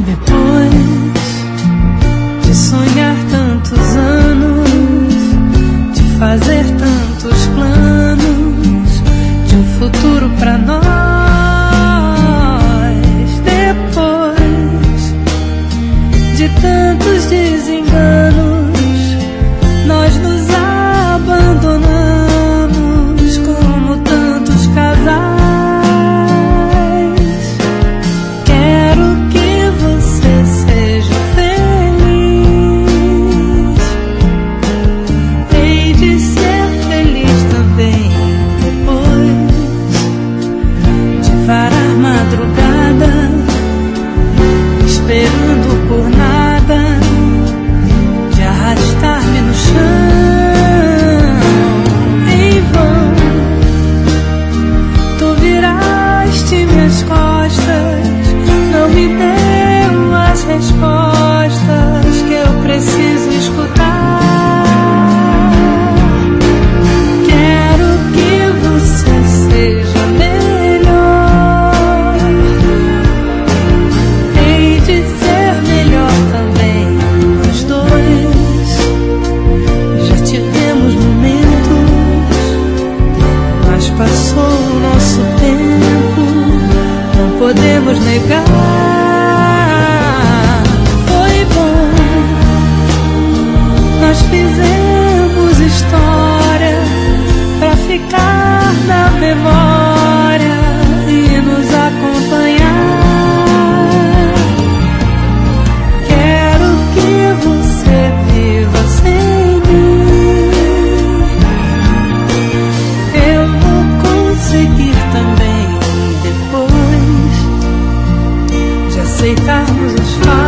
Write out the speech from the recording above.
Depois de sonhar tantos anos, de fazer tantos planos, de um futuro pra nós. Depois de tantos desenganos, nós nos abandonamos como tantos casais. Quero que você seja feliz. Hei de ser feliz também depois de varar madrugada, esperando por nada, de arrastar-me no chão. Em vão tu viraste minhas costas, não me deu as respostas que eu preciso escutar. Quero que você seja melhor. Hei de ser melhor também, nós dois. Já tivemos momentos, mas passou o nosso tempo, não podemos negar. Foi bom, nós fizemos história pra ficar na memória e nos acompanhar. Quero que você viva sem mim. Eu vou conseguir também depois de aceitarmos os fatos.